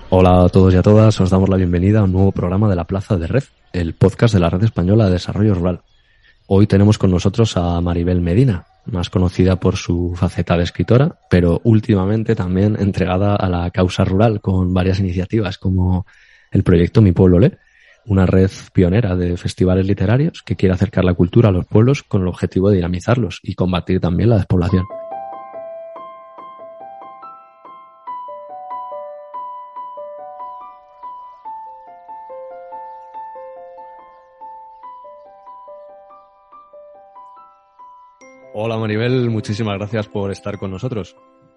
Hola a todos y a todas, os damos la bienvenida a un nuevo programa de La Plaza de Red, el podcast de la Red Española de Desarrollo Rural. Hoy tenemos con nosotros a Maribel Medina, más conocida por su faceta de escritora, pero últimamente también entregada a la causa rural con varias iniciativas como el proyecto Mi Pueblo Lee, una red pionera de festivales literarios que quiere acercar la cultura a los pueblos con el objetivo de dinamizarlos y combatir también la despoblación. Hola Maribel, muchísimas gracias por estar con nosotros.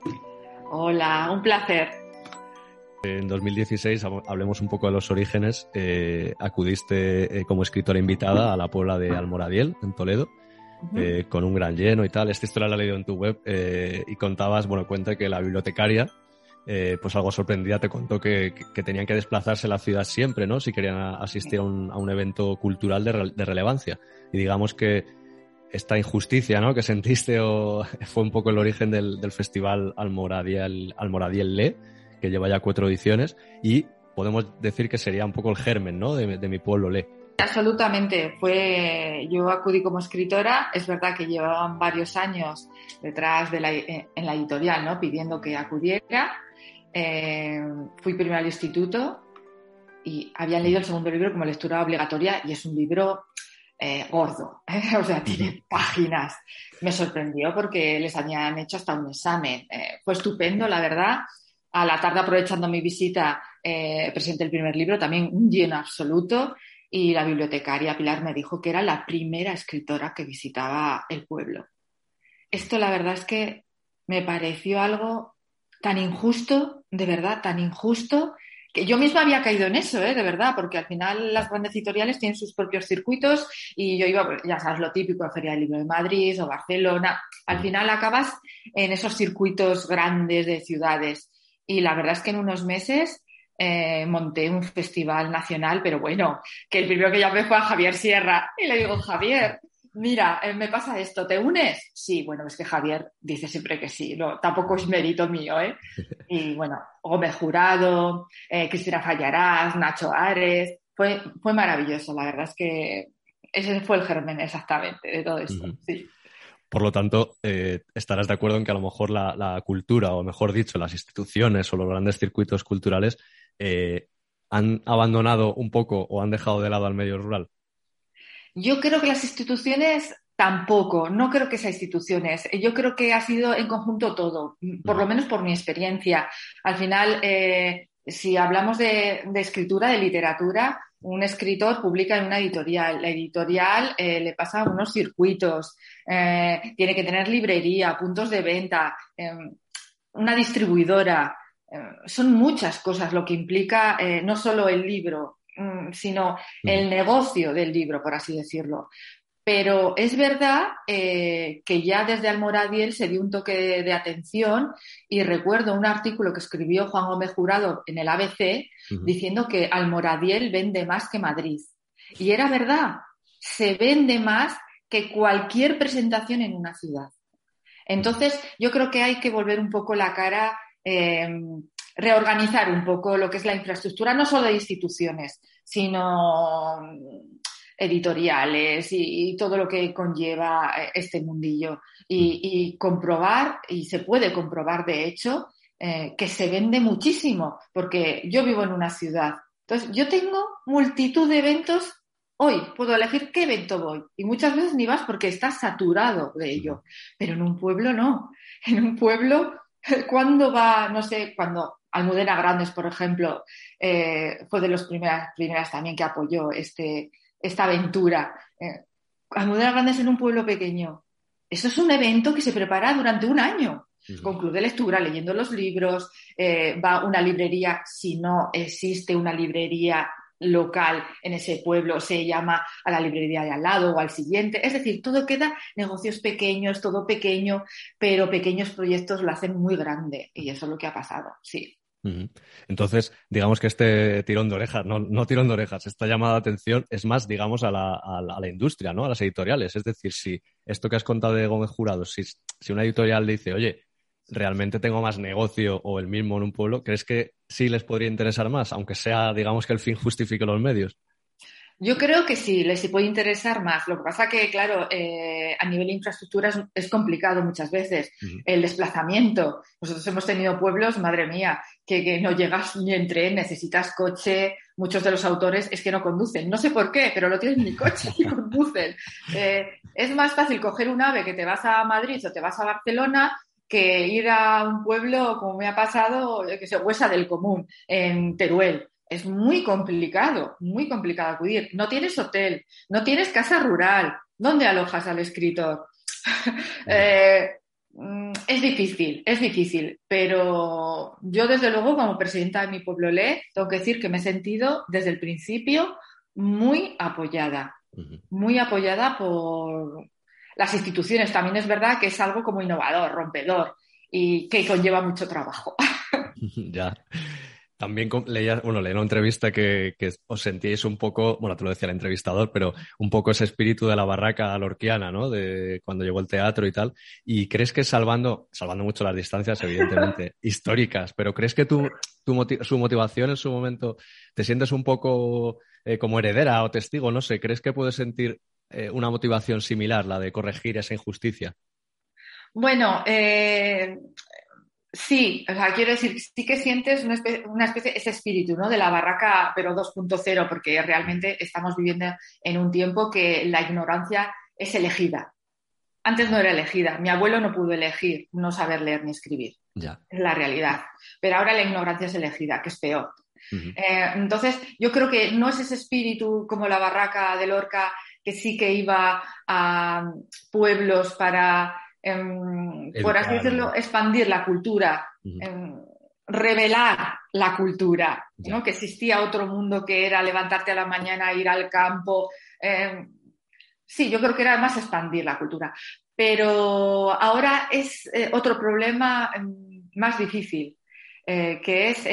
Hola, un placer. En 2016, hablemos un poco de los orígenes, acudiste como escritora invitada a la Puebla de Almoradiel, en Toledo, con un gran lleno y tal. Esta historia la he leído en tu web y contabas, cuenta que la bibliotecaria, pues algo sorprendida, te contó que tenían que desplazarse a la ciudad siempre, ¿no? Si querían asistir a un evento cultural de relevancia. Y digamos que esta injusticia, ¿no?, que sentiste fue un poco el origen del festival Almoradiel Lee, que lleva ya 4 ediciones, y podemos decir que sería un poco el germen, ¿no?, de Mi Pueblo Lee. Absolutamente. Yo acudí como escritora. Es verdad que llevaban varios años detrás en la editorial, ¿no?, pidiendo que acudiera. Fui primero al instituto y habían leído el segundo libro como lectura obligatoria, y es un libro gordo, o sea, tiene páginas. Me sorprendió porque les habían hecho hasta un examen. Fue estupendo, la verdad. A la tarde, aprovechando mi visita, presenté el primer libro, también un lleno absoluto, y la bibliotecaria Pilar me dijo que era la primera escritora que visitaba el pueblo. Esto, la verdad, es que me pareció algo tan injusto, de verdad, tan injusto, que yo misma había caído en eso, de verdad, porque al final las grandes editoriales tienen sus propios circuitos y yo iba, ya sabes, lo típico, a Feria del Libro de Madrid o Barcelona. Al final acabas en esos circuitos grandes de ciudades, y la verdad es que en unos meses monté un festival nacional, pero bueno, que el primero que llamé fue a Javier Sierra y le digo: Javier, mira, me pasa esto, ¿te unes? Sí, bueno, es que Javier dice siempre que sí, no, tampoco es mérito mío, ¿eh? Y bueno, Gómez Jurado, Cristina Fallarás, Nacho Ares, fue maravilloso, la verdad es que ese fue el germen exactamente de todo esto, sí. Por lo tanto, estarás de acuerdo en que a lo mejor la cultura, o mejor dicho, las instituciones o los grandes circuitos culturales han abandonado un poco o han dejado de lado al medio rural. Yo creo que las instituciones tampoco, no creo que sean instituciones. Yo creo que ha sido en conjunto todo, por lo menos por mi experiencia. Al final, si hablamos de escritura, de literatura, un escritor publica en una editorial. La editorial le pasa unos circuitos, tiene que tener librería, puntos de venta, una distribuidora. Son muchas cosas lo que implica no solo el libro, sino el negocio del libro, por así decirlo. Pero es verdad que ya desde Almoradiel se dio un toque de atención, y recuerdo un artículo que escribió Juan Gómez Jurado en el ABC diciendo que Almoradiel vende más que Madrid. Y era verdad, se vende más que cualquier presentación en una ciudad. Entonces, yo creo que hay que volver un poco la cara, reorganizar un poco lo que es la infraestructura, no solo de instituciones, sino editoriales y todo lo que conlleva este mundillo. Y comprobar, y se puede comprobar de hecho, que se vende muchísimo, porque yo vivo en una ciudad. Entonces, yo tengo multitud de eventos. Hoy puedo elegir qué evento voy, y muchas veces ni vas porque estás saturado de ello. Pero en un pueblo no. En un pueblo, cuando va, no sé, cuando Almudena Grandes, por ejemplo, fue de las primeras también que apoyó esta aventura. Almudena Grandes en un pueblo pequeño. Eso es un evento que se prepara durante un año. Con club de lectura, leyendo los libros, va a una librería, si no existe una librería local en ese pueblo, se llama a la librería de al lado o al siguiente. Es decir, todo queda negocios pequeños, todo pequeño, pero pequeños proyectos lo hacen muy grande, y eso es lo que ha pasado, sí. Entonces, digamos que este tirón de orejas, no tirón de orejas, esta llamada de atención es más, digamos, a la industria, ¿no? A las editoriales. Es decir, si esto que has contado de Gómez Jurado, si una editorial dice, oye, realmente tengo más negocio o el mismo en un pueblo, ¿crees que sí les podría interesar más, aunque sea, digamos, que el fin justifique los medios. Yo creo que sí, les puede interesar más. Lo que pasa que, claro, a nivel de infraestructura es complicado muchas veces. Uh-huh. El desplazamiento. Nosotros hemos tenido pueblos, madre mía, que no llegas ni en tren, necesitas coche. Muchos de los autores es que no conducen. No sé por qué, pero no tienen ni coche ni conducen. Es más fácil coger un AVE que te vas a Madrid o te vas a Barcelona que ir a un pueblo, como me ha pasado, que se Huesa del Común, en Teruel. Es muy complicado acudir. No tienes hotel, no tienes casa rural. ¿Dónde alojas al escritor? Es difícil, pero yo desde luego como presidenta de Mi Pueblo Lee tengo que decir que me he sentido desde el principio muy apoyada por las instituciones. También es verdad que es algo como innovador, rompedor y que conlleva mucho trabajo. Ya. También leí una entrevista que os sentíais un poco, bueno, te lo decía el entrevistador, pero un poco ese espíritu de la barraca lorquiana, ¿no? De cuando llegó el teatro y tal. ¿Y crees que salvando mucho las distancias, evidentemente, históricas, pero crees que su motivación en su momento te sientes un poco como heredera o testigo, no sé, crees que puedes sentir una motivación similar, la de corregir esa injusticia? Bueno, sí, o sea, quiero decir, sí que sientes una especie, ese espíritu, ¿no? De la barraca, pero 2.0, porque realmente estamos viviendo en un tiempo que la ignorancia es elegida. Antes no era elegida. Mi abuelo no pudo elegir no saber leer ni escribir. Ya. Es la realidad. Pero ahora la ignorancia es elegida, que es peor. Uh-huh. Entonces, yo creo que no es ese espíritu como la barraca de Lorca, que sí que iba a pueblos para, por así decirlo, expandir la cultura, revelar la cultura, ¿no? Que existía otro mundo que era levantarte a la mañana, ir al campo. Sí, yo creo que era más expandir la cultura. Pero ahora es otro problema más difícil, que es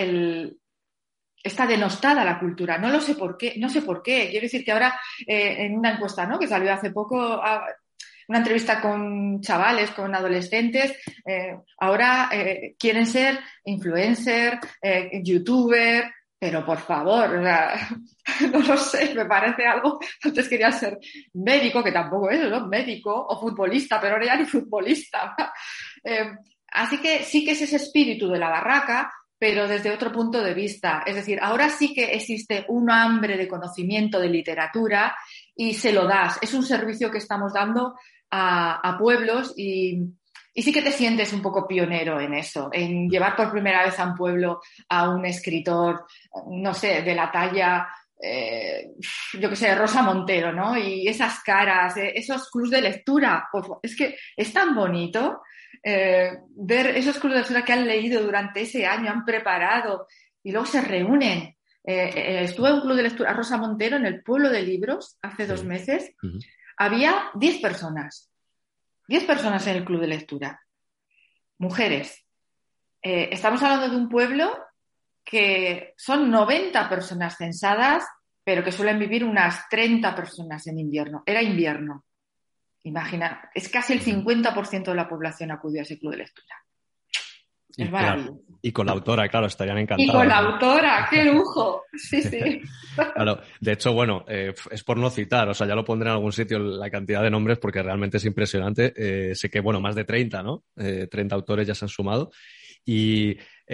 está denostada la cultura. No lo sé por qué, no sé por qué. Quiero decir que ahora en una encuesta, ¿no?, que salió hace poco, una entrevista con chavales, con adolescentes, ahora quieren ser influencer, youtuber, pero por favor, o sea, no lo sé, me parece algo. Antes quería ser médico, que tampoco es, ¿no? Médico o futbolista, pero ahora ya ni futbolista. Así que sí que es ese espíritu de la barraca, pero desde otro punto de vista. Es decir, ahora sí que existe un hambre de conocimiento, de literatura, y se lo das. Es un servicio que estamos dando a pueblos y sí que te sientes un poco pionero en eso, en llevar por primera vez a un pueblo a un escritor, no sé, de la talla, yo qué sé, Rosa Montero, ¿no? Y esas caras, esos clubs de lectura. Es que es tan bonito. Ver esos clubes de lectura que han leído durante ese año, han preparado y luego se reúnen. Estuve en un club de lectura Rosa Montero en el Pueblo de Libros hace 2 meses. Uh-huh. Había 10 personas. 10 personas en el club de lectura. Mujeres. Estamos hablando de un pueblo que son 90 personas censadas, pero que suelen vivir unas 30 personas en invierno. Era invierno. Imagina, es casi el 50% de la población acudió a ese club de lectura. Es maravilloso. Y con la autora, claro, estarían encantados. Y con la autora, ¡qué lujo! Sí, sí. Claro, de hecho, bueno, es por no citar, o sea, ya lo pondré en algún sitio la cantidad de nombres porque realmente es impresionante. Sé que, bueno, más de 30, ¿no? 30 autores ya se han sumado. Y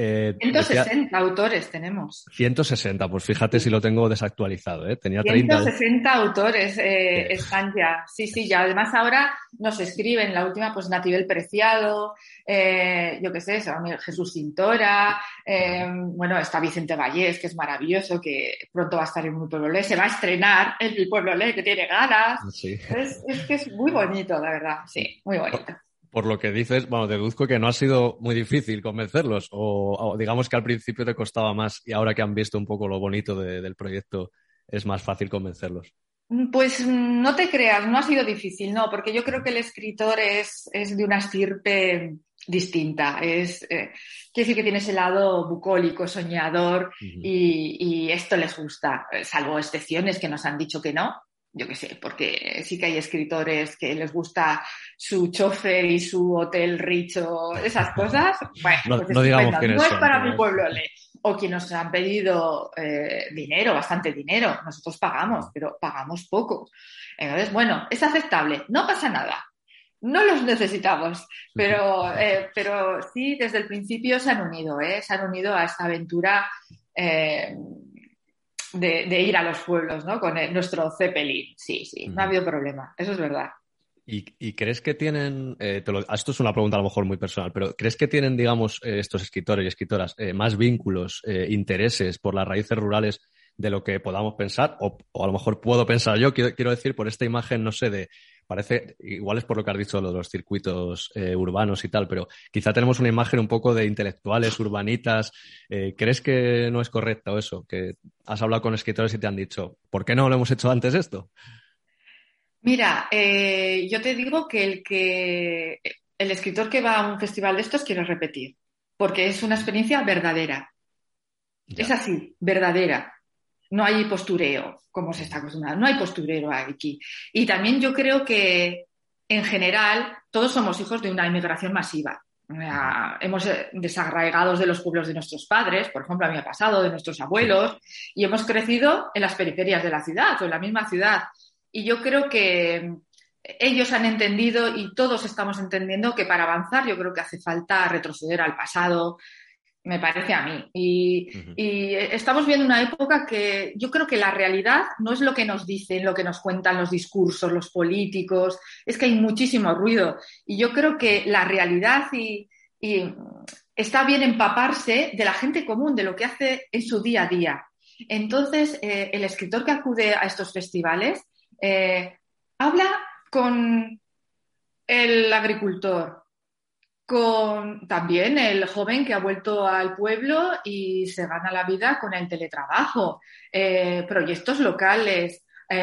160 autores tenemos. 160, pues fíjate si lo tengo desactualizado, ¿eh? Tenía 160 autores están ya. Sí, sí, ya. Además ahora nos escriben, la última, pues Natibel Preciado, yo qué sé, Jesús Cintora, bueno, está Vicente Vallés, que es maravilloso, que pronto va a estar en Mi Pueblo Lee, se va a estrenar en Mi Pueblo Lee, que tiene ganas. Sí. Es que es muy bonito, la verdad, sí, muy bonito. Por lo que dices, bueno, deduzco que no ha sido muy difícil convencerlos o digamos que al principio te costaba más y ahora que han visto un poco lo bonito del proyecto es más fácil convencerlos. Pues no te creas, no ha sido difícil, no, porque yo creo que el escritor es de una estirpe distinta. Quiere decir que tiene ese lado bucólico, soñador, y esto les gusta, salvo excepciones que nos han dicho que no. Yo qué sé, porque sí que hay escritores que les gusta su chofer y su hotel richo, esas cosas. Bueno, no, pues no digamos que no es para Mi Pueblo Lee. o quien nos han pedido dinero, bastante dinero. Nosotros pagamos, pero pagamos poco. Entonces, bueno, es aceptable, no pasa nada. No los necesitamos, pero sí, desde el principio se han unido a esta aventura de ir a los pueblos, ¿no? Con nuestro Zeppelin. Sí, no ha habido problema, eso es verdad. ¿Y crees que tienen, esto es una pregunta a lo mejor muy personal, pero ¿crees que tienen, digamos, estos escritores y escritoras más vínculos, intereses por las raíces rurales de lo que podamos pensar? O a lo mejor puedo pensar yo, quiero decir, por esta imagen, no sé, parece, igual es por lo que has dicho, lo de los circuitos urbanos y tal, pero quizá tenemos una imagen un poco de intelectuales, urbanitas. ¿Crees que no es correcto eso? Que has hablado con escritores y te han dicho, ¿por qué no lo hemos hecho antes esto? Mira, yo te digo que el escritor que va a un festival de estos quiere repetir, porque es una experiencia verdadera. Ya. Es así, verdadera. No hay postureo, como se está acostumbrado. No hay postureo aquí. Y también yo creo que, en general, todos somos hijos de una inmigración masiva. Hemos desarraigados de los pueblos de nuestros padres, por ejemplo, a mí me ha pasado, de nuestros abuelos, y hemos crecido en las periferias de la ciudad o en la misma ciudad. Y yo creo que ellos han entendido y todos estamos entendiendo que para avanzar yo creo que hace falta retroceder al pasado, me parece a mí. Y estamos viendo una época que yo creo que la realidad no es lo que nos dicen, lo que nos cuentan los discursos, los políticos, es que hay muchísimo ruido. Y yo creo que la realidad y está bien empaparse de la gente común, de lo que hace en su día a día. Entonces, el escritor que acude a estos festivales habla con el agricultor, con también el joven que ha vuelto al pueblo y se gana la vida con el teletrabajo, proyectos locales.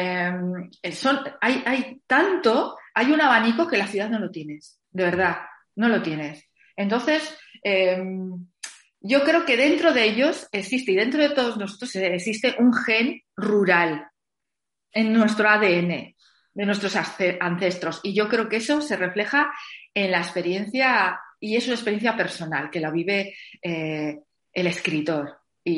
Hay un abanico que la ciudad no lo tienes, de verdad, no lo tienes. Entonces, yo creo que dentro de ellos existe, y dentro de todos nosotros existe un gen rural en nuestro ADN, de nuestros ancestros. Y yo creo que eso se refleja en la experiencia, y es una experiencia personal, que la vive el escritor.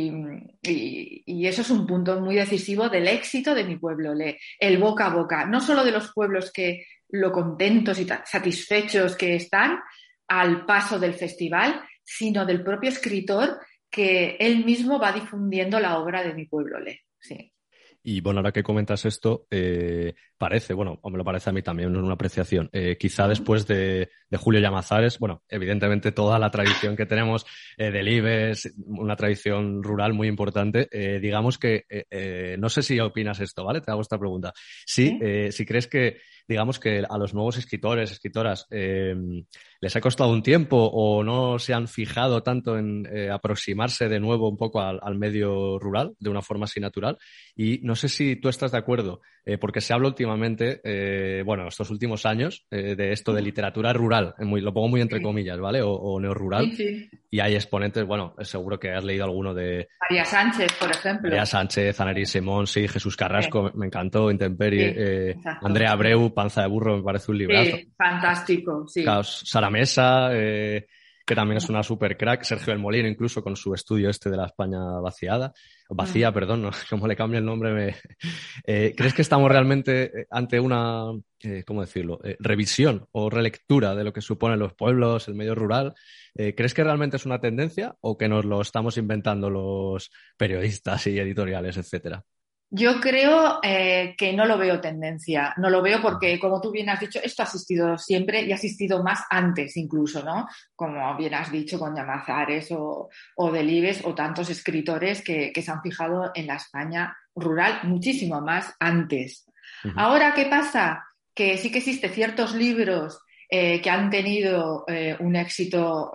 Y eso es un punto muy decisivo del éxito de mi pueblo, el boca a boca, no solo de los pueblos que lo contentos y satisfechos que están al paso del festival, sino del propio escritor que él mismo va difundiendo la obra de mi pueblo. Sí. Y bueno, ahora que comentas esto, parece, bueno, o me lo parece a mí también, no es una apreciación, quizá después de Julio Llamazares, bueno, evidentemente toda la tradición que tenemos del IBEX, una tradición rural muy importante, digamos que, no sé si opinas esto, ¿vale? Te hago esta pregunta. Sí, si crees que, digamos que a los nuevos escritores, escritoras, les ha costado un tiempo o no se han fijado tanto en aproximarse de nuevo un poco al medio rural de una forma así natural. Y no sé si tú estás de acuerdo, porque se habla últimamente, bueno, estos últimos años, de esto de literatura rural, lo pongo muy entre comillas, ¿vale? O neorrural. Sí. Y hay exponentes, bueno, seguro que has leído alguno de... María Sánchez, por ejemplo. María Sánchez, Annery Simón, sí, Jesús Carrasco, me encantó, Intemperie, Andrea Abreu, Panza de Burro, me parece un librazo. Sí, fantástico, sí. Sara Mesa, que también es una super crack, Sergio del Molino, incluso con su estudio de la España vacía, perdón, ¿no? Como le cambia el nombre. ¿Crees que estamos realmente ante una, ¿cómo decirlo?, revisión o relectura de lo que suponen los pueblos, el medio rural? ¿Crees que realmente es una tendencia o que nos lo estamos inventando los periodistas y editoriales, etcétera? Yo creo que no lo veo tendencia, no lo veo porque, como tú bien has dicho, esto ha existido siempre y ha existido más antes incluso, ¿no? Como bien has dicho con Llamazares o Delibes o tantos escritores que se han fijado en la España rural muchísimo más antes. Ahora, ¿qué pasa? Que sí que existen ciertos libros que han tenido un éxito,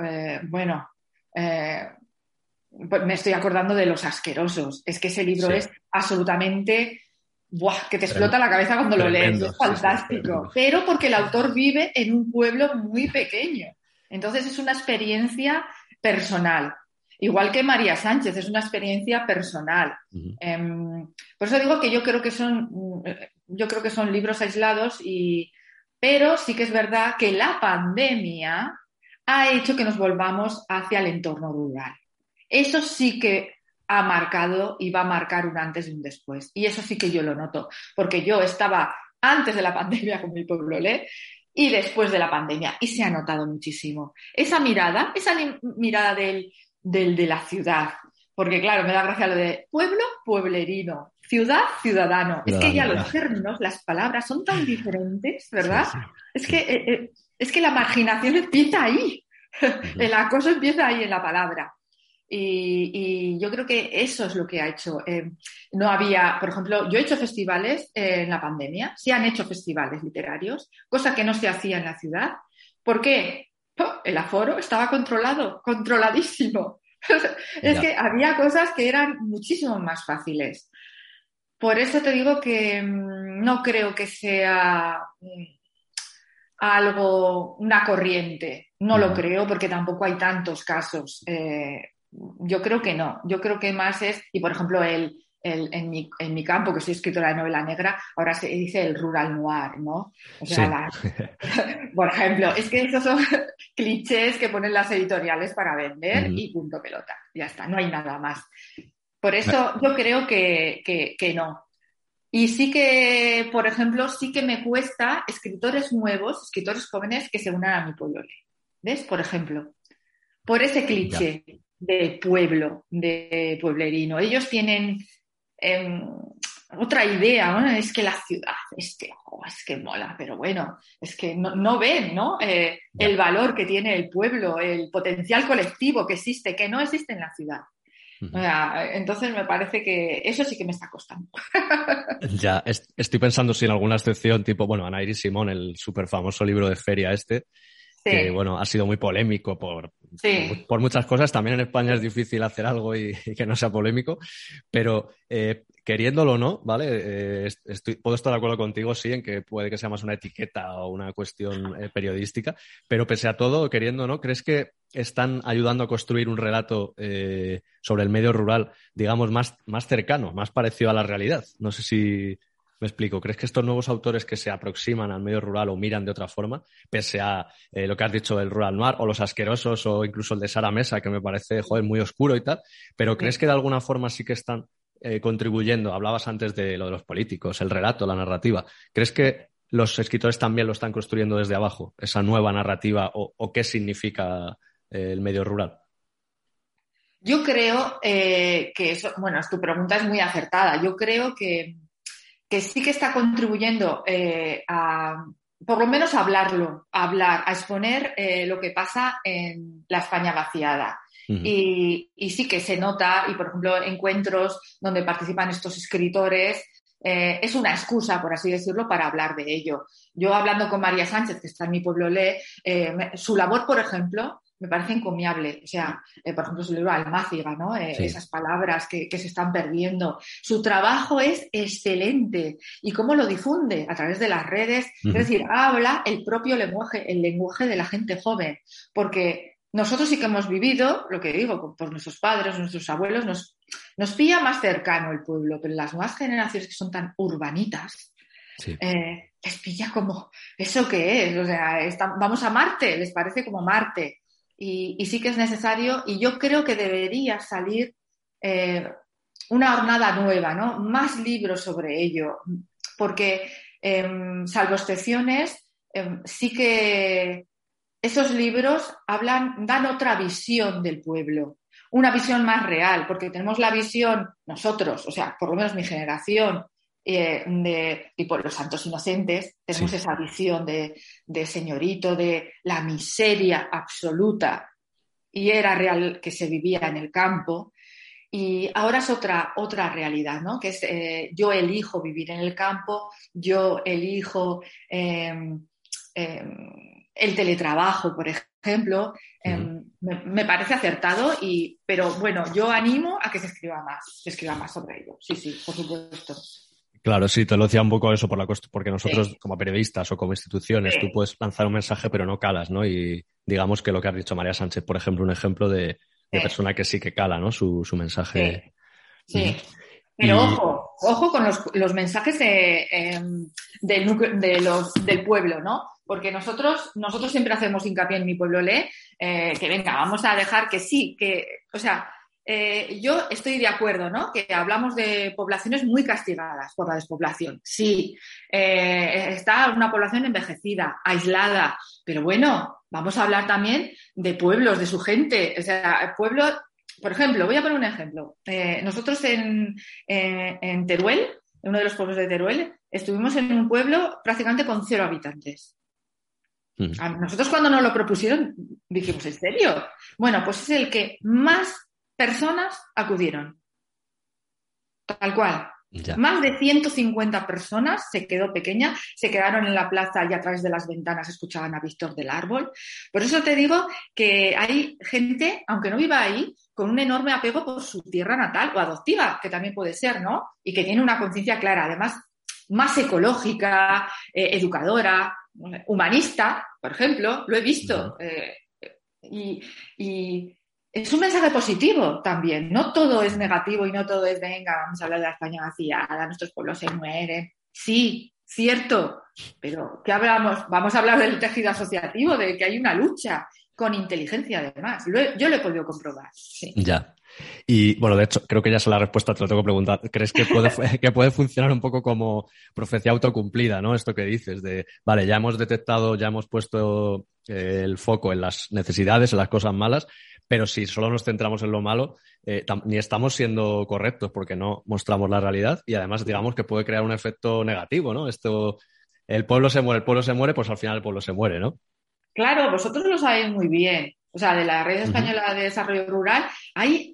me estoy acordando de Los Asquerosos. Es que ese libro es absolutamente... ¡Buah! Que te explota la cabeza cuando lo lees. Es fantástico. Pero porque el autor vive en un pueblo muy pequeño. Entonces es una experiencia personal. Igual que María Sánchez, es una experiencia personal. Por eso digo que yo creo que son libros aislados, pero sí que es verdad que la pandemia ha hecho que nos volvamos hacia el entorno rural. Eso sí que ha marcado y va a marcar un antes y un después. Y eso sí que yo lo noto, porque yo estaba antes de la pandemia con mi pueblo Olé y después de la pandemia, y se ha notado muchísimo. Esa mirada de la ciudad, porque claro, me da gracia lo de pueblo, pueblerino, ciudad, ciudadano. Es que ya Ciudadano, los términos, las palabras son tan diferentes, sí, ¿verdad? sí, Es sí. que la marginación empieza ahí. Ujú. El acoso empieza ahí en la palabra. Y yo creo que eso es lo que ha hecho. No había, por ejemplo, yo he hecho festivales en la pandemia, se han hecho festivales literarios, cosa que no se hacía en la ciudad. ¿Por qué? El aforo estaba controlado, controladísimo. Es Ya. que había cosas que eran muchísimo más fáciles. Por eso te digo que no creo que sea algo, una corriente. No lo Ujú. creo porque tampoco hay tantos casos. Yo creo que no. Yo creo que más es, y por ejemplo, en mi campo, que soy escritora de novela negra, ahora se dice el rural noir, ¿no? O sea, Sí. por ejemplo, es que esos son clichés que ponen las editoriales para vender Ujú. y punto pelota. Ya está, no hay nada más. Por eso yo creo que no. Y sí que, por ejemplo, sí que me cuesta escritores nuevos, escritores jóvenes que se unan a mi pueblo. ¿Ves? Por ejemplo, por ese Ya. cliché de pueblo, de pueblerino. Ellos tienen eh, otra idea, ¿no? Es que la ciudad, es que mola, pero bueno, es que no ven, ¿no? Ya. El valor que tiene el pueblo, el potencial colectivo que existe, que no existe en la ciudad. O Ujú. sea, entonces me parece que eso sí que me está costando. Ya, estoy pensando si en alguna excepción, tipo, bueno, Ana Iris Simón, el súper famoso libro de feria que, Sí, bueno, ha sido muy polémico sí. por muchas cosas. También en España es difícil hacer algo y que no sea polémico, pero queriéndolo o no, ¿vale? Puedo estar de acuerdo contigo, sí, en que puede que sea más una etiqueta o una cuestión periodística, pero pese a todo, queriendo o no, ¿crees que están ayudando a construir un relato sobre el medio rural, digamos, más cercano, más parecido a la realidad? No sé si me explico. ¿Crees que estos nuevos autores que se aproximan al medio rural o miran de otra forma, pese a lo que has dicho del Rural Noir o Los Asquerosos o incluso el de Sara Mesa, que me parece, joder, muy oscuro y tal, pero crees Sí. que de alguna forma sí que están contribuyendo? Hablabas antes de lo de los políticos, el relato, la narrativa. ¿Crees que los escritores también lo están construyendo desde abajo, esa nueva narrativa o qué significa el medio rural? Yo creo que eso, bueno, tu pregunta es muy acertada. Yo creo que sí que está contribuyendo por lo menos a hablarlo, a hablar, a exponer lo que pasa en la España vaciada. Uh -huh. Y sí que se nota, y por ejemplo, encuentros donde participan estos escritores, es una excusa, por así decirlo, para hablar de ello. Yo hablando con María Sánchez, que está en mi pueblo su labor, por ejemplo, me parece encomiable. O sea, por ejemplo, su libro Almáciga, ¿no? Sí. Esas palabras que se están perdiendo. Su trabajo es excelente. ¿Y cómo lo difunde? A través de las redes. Uh Es -huh. decir, habla el propio lenguaje, el lenguaje de la gente joven. Porque nosotros sí que hemos vivido, lo que digo, por nuestros padres, nuestros abuelos, nos pilla más cercano el pueblo, pero las nuevas generaciones que son tan urbanitas, Sí. les pilla como, ¿eso qué es? O sea, vamos a Marte, les parece como Marte. Y sí que es necesario, y yo creo que debería salir una jornada nueva, ¿no? Más libros sobre ello, porque salvo excepciones, sí que esos libros dan otra visión del pueblo, una visión más real, porque tenemos la visión nosotros, o sea, por lo menos mi generación, de tipo Los Santos Inocentes, tenemos Sí. esa visión de señorito, de la miseria absoluta, y era real que se vivía en el campo. Y ahora es otra realidad, ¿no? Que es yo elijo vivir en el campo, yo elijo el teletrabajo, por ejemplo. Uh -huh. Me parece acertado, pero bueno, yo animo a que se escriba más sobre ello. Sí, sí, por supuesto. Claro, sí, te lo decía un poco eso porque nosotros Sí, como periodistas o como instituciones, tú sí, puedes lanzar un mensaje pero no calas, ¿no? Y digamos que lo que has dicho María Sánchez, por ejemplo, un ejemplo de sí, persona que sí que cala, ¿no? Su mensaje. sí, Ujú. sí. Pero Y ojo con los mensajes del pueblo, ¿no? Porque nosotros siempre hacemos hincapié en mi pueblo que venga, vamos a dejar que sí, o sea, yo estoy de acuerdo, ¿no? Que hablamos de poblaciones muy castigadas por la despoblación. Sí, está una población envejecida, aislada, pero bueno, vamos a hablar también de pueblos, de su gente. O sea, pueblos, por ejemplo, voy a poner un ejemplo. Nosotros en Teruel, en uno de los pueblos de Teruel, estuvimos en un pueblo prácticamente con 0 habitantes. A nosotros cuando nos lo propusieron dijimos, ¿en serio? Bueno, pues es el que más personas acudieron. Tal cual. Ya. Más de 150 personas, se quedó pequeña, se quedaron en la plaza y a través de las ventanas escuchaban a Víctor del Árbol. Por eso te digo que hay gente, aunque no viva ahí, con un enorme apego por su tierra natal o adoptiva, que también puede ser, ¿no? Y que tiene una conciencia clara, además más ecológica, educadora, humanista, por ejemplo, lo he visto. Y es un mensaje positivo también. No todo es negativo y no todo es, venga, vamos a hablar de la España vaciada, nuestros pueblos se mueren. Sí, cierto, pero ¿qué hablamos? Vamos a hablar del tejido asociativo, de que hay una lucha con inteligencia además. Yo lo he podido comprobar. Sí. Ya. Y bueno, de hecho, creo que ya es la respuesta, te lo tengo que preguntar. ¿Crees que puede funcionar un poco como profecía autocumplida, ¿no? Esto que dices de, vale, ya hemos detectado, ya hemos puesto el foco en las necesidades, en las cosas malas, pero si solo nos centramos en lo malo, ni estamos siendo correctos porque no mostramos la realidad y además digamos que puede crear un efecto negativo, ¿no? Esto, el pueblo se muere, pues al final el pueblo se muere, ¿no? Claro, vosotros lo sabéis muy bien. O sea, de la Red Española de Desarrollo Rural hay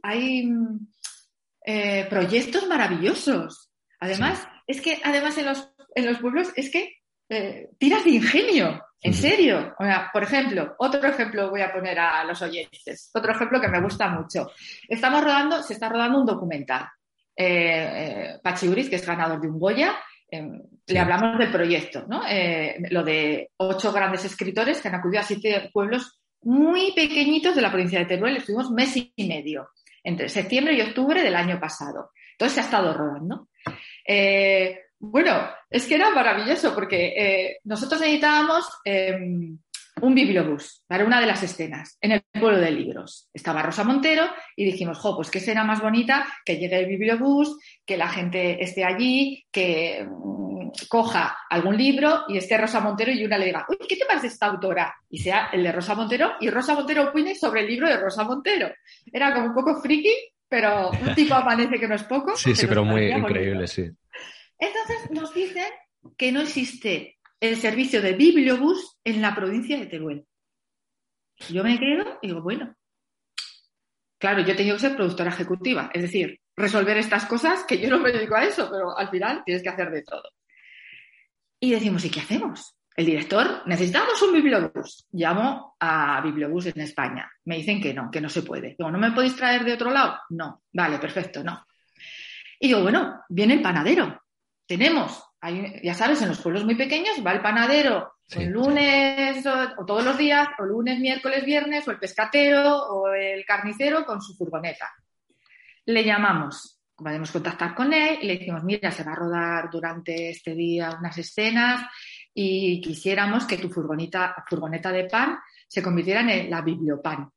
proyectos maravillosos. Además, sí. Es que además en los pueblos es que tiras de ingenio, en serio. O sea, por ejemplo, otro ejemplo voy a poner a los oyentes, otro ejemplo que me gusta mucho. Se está rodando un documental. Patxi Uriz, que es ganador de un Goya, le hablamos del proyecto, ¿no? Lo de 8 grandes escritores que han acudido a 7 pueblos muy pequeñitos de la provincia de Teruel. Estuvimos mes y medio, entre septiembre y octubre del año pasado. Entonces se ha estado rodando. Bueno, es que era maravilloso porque nosotros necesitábamos un bibliobús para una de las escenas en el pueblo de Libros. Estaba Rosa Montero y dijimos, pues qué escena más bonita que llegue el bibliobús, que la gente esté allí, que coja algún libro y esté Rosa Montero y una le diga, uy, ¿qué te parece esta autora? Y sea el de Rosa Montero y Rosa Montero opine sobre el libro de Rosa Montero. Era como un poco friki, pero un tipo amanece que no es poco. Sí, pero muy increíble, sí. Entonces nos dicen que no existe el servicio de bibliobús en la provincia de Teruel. Yo me quedo y digo, bueno, claro, yo he tenido que ser productora ejecutiva, es decir, resolver estas cosas que yo no me dedico a eso, pero al final tienes que hacer de todo. Y decimos, ¿y qué hacemos? El director, necesitamos un bibliobús. Llamo a Bibliobús en España. Me dicen que no se puede. Digo, ¿no me podéis traer de otro lado? No. Vale, perfecto, no. Y digo, bueno, viene el panadero. Tenemos, ya sabes, en los pueblos muy pequeños va el panadero el lunes o todos los días, o lunes, miércoles, viernes, o el pescatero o el carnicero con su furgoneta. Le llamamos, podemos contactar con él y le decimos, mira, se va a rodar durante este día unas escenas y quisiéramos que tu furgoneta de pan se convirtiera en la Bibliopan.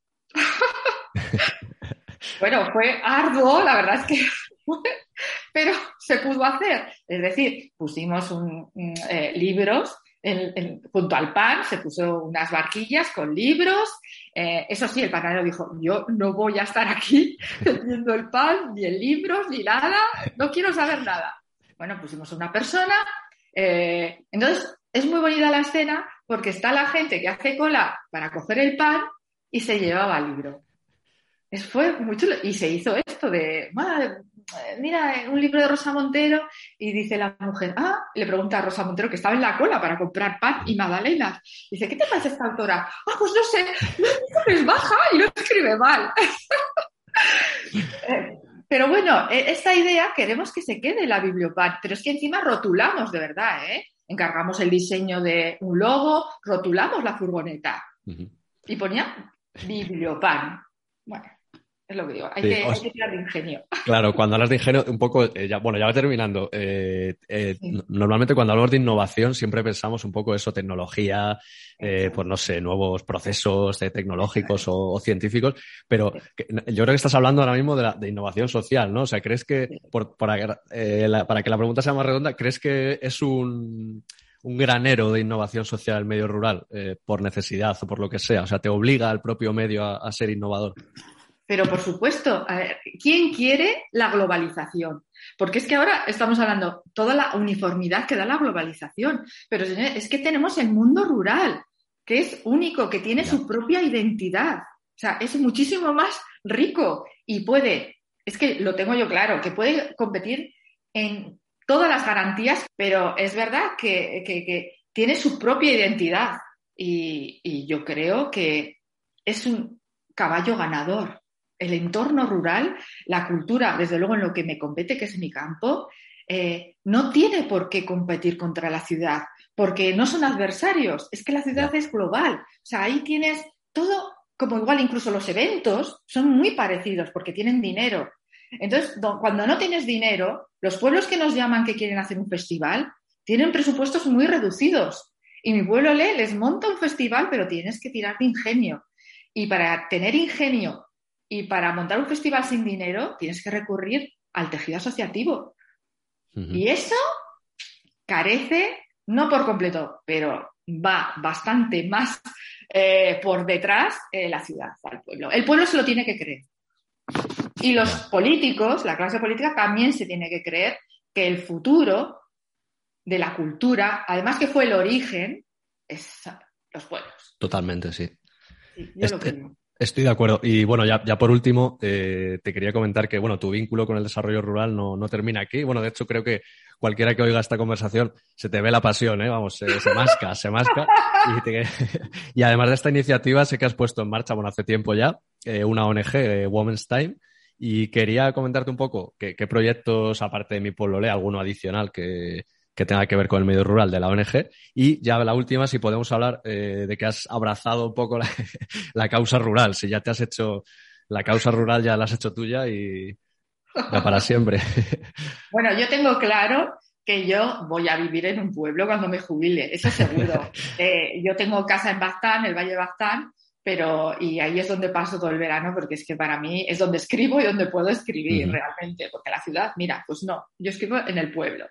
Bueno, fue arduo, la verdad es que pero se pudo hacer. Es decir, pusimos libros junto al pan, se puso unas barquillas con libros. Eso sí, el panadero dijo, yo no voy a estar aquí vendiendo el pan, ni en libros, ni nada, no quiero saber nada. Bueno, pusimos una persona. Entonces, es muy bonita la escena porque está la gente que hace cola para coger el pan y se llevaba el libro. Fue muy chulo. Y se hizo esto de, mira, un libro de Rosa Montero, y dice la mujer, le pregunta a Rosa Montero, que estaba en la cola para comprar pan y magdalenas. Dice, ¿qué te parece esta autora? Pues no sé, es baja y no escribe mal. Pero bueno, esta idea queremos que se quede en la Bibliopan, pero es que encima rotulamos de verdad, encargamos el diseño de un logo, rotulamos la furgoneta y ponía Bibliopan. Bueno, es lo que digo. Hay Sí, que tirar de ingenio. Claro, cuando hablas de ingenio, un poco, ya va terminando. Sí. Normalmente cuando hablamos de innovación siempre pensamos un poco eso, tecnología, pues no sé, nuevos procesos tecnológicos o científicos, pero yo creo que estás hablando ahora mismo de innovación social, ¿no? O sea, ¿crees que, para que la pregunta sea más redonda, ¿crees que es un granero de innovación social el medio rural, por necesidad o por lo que sea? O sea, ¿te obliga al propio medio a ser innovador? Pero por supuesto, a ver, ¿quién quiere la globalización? Porque es que ahora estamos hablando toda la uniformidad que da la globalización, pero señores, es que tenemos el mundo rural, que es único, que tiene su propia identidad. O sea, es muchísimo más rico y es que lo tengo yo claro, que puede competir en todas las garantías, pero es verdad que tiene su propia identidad y yo creo que es un caballo ganador. El entorno rural, la cultura, desde luego en lo que me compete, que es mi campo, no tiene por qué competir contra la ciudad, porque no son adversarios, es que la ciudad es global. O sea, ahí tienes todo como igual, incluso los eventos son muy parecidos porque tienen dinero. Entonces, cuando no tienes dinero, los pueblos que nos llaman que quieren hacer un festival tienen presupuestos muy reducidos. Y mi pueblo les monta un festival, pero tienes que tirar de ingenio. Y para tener ingenio y para montar un festival sin dinero, tienes que recurrir al tejido asociativo. Uh-huh. Y eso carece, no por completo, pero va bastante más por detrás la ciudad al pueblo. El pueblo se lo tiene que creer. Y los políticos, la clase política, también se tiene que creer que el futuro de la cultura, además que fue el origen, es los pueblos. Totalmente, sí. Sí, yo lo creo. Estoy de acuerdo. Y bueno, ya por último, te quería comentar que, bueno, tu vínculo con el desarrollo rural no termina aquí. Bueno, de hecho, creo que cualquiera que oiga esta conversación se te ve la pasión, ¿eh? Vamos, se masca. Y además de esta iniciativa, sé que has puesto en marcha, bueno, hace tiempo ya, una ONG, Women's Time. Y quería comentarte un poco qué proyectos, aparte de Mi Pueblo Lee, alguno adicional que tenga que ver con el medio rural de la ONG. Y ya la última, si podemos hablar de que has abrazado un poco la causa rural. Si ya te has hecho la causa rural, ya la has hecho tuya y ya para siempre. Bueno, yo tengo claro que yo voy a vivir en un pueblo cuando me jubile, eso seguro. Yo tengo casa en Baztán, el Valle de Baztán, y ahí es donde paso todo el verano, porque es que para mí es donde escribo y donde puedo escribir realmente, porque la ciudad, mira, pues no, yo escribo en el pueblo.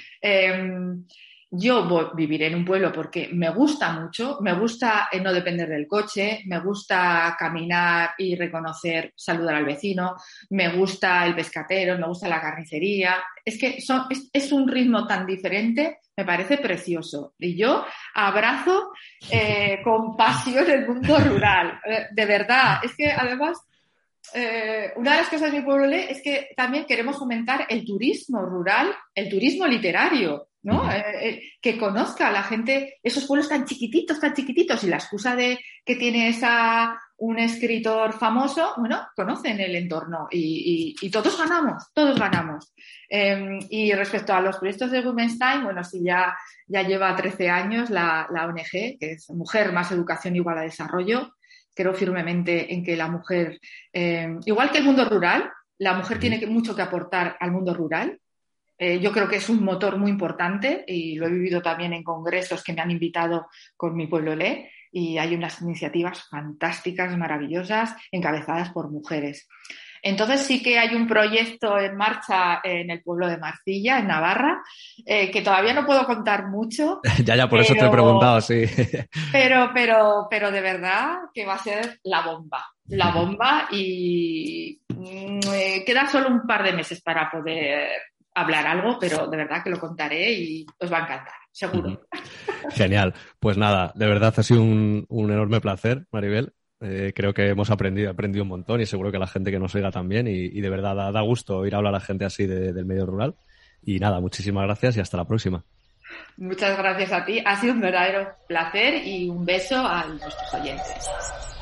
Yo viviré en un pueblo porque me gusta mucho, me gusta no depender del coche, me gusta caminar y reconocer, saludar al vecino, me gusta el pescatero, me gusta la carnicería. Es que es un ritmo tan diferente, me parece precioso. Y yo abrazo con pasión el mundo rural, de verdad. Es que además, una de las cosas de Mi Pueblo Lee es que también queremos fomentar el turismo rural, el turismo literario, ¿no? Que conozca a la gente esos pueblos tan chiquititos, y la excusa de que tienes a un escritor famoso, bueno, conocen el entorno y todos ganamos. Y respecto a los proyectos de Women's Time, bueno, sí, ya lleva 13 años la ONG, que es Mujer más Educación Igual a Desarrollo. Creo firmemente en que la mujer, igual que el mundo rural, la mujer tiene mucho que aportar al mundo rural. Yo creo que es un motor muy importante y lo he vivido también en congresos que me han invitado con Mi Pueblo Lee y hay unas iniciativas fantásticas, maravillosas, encabezadas por mujeres. Entonces sí que hay un proyecto en marcha en el pueblo de Marcilla, en Navarra, que todavía no puedo contar mucho. Ya, por eso te he preguntado, sí. Pero de verdad que va a ser la bomba y queda solo un par de meses para poder hablar algo, pero de verdad que lo contaré y os va a encantar, seguro. Genial. Pues nada, de verdad ha sido un enorme placer, Maribel. Creo que hemos aprendido un montón y seguro que la gente que nos oiga también y de verdad da gusto oír hablar a la gente así del medio rural. Y nada, muchísimas gracias y hasta la próxima. Muchas gracias a ti. Ha sido un verdadero placer y un beso a nuestros oyentes.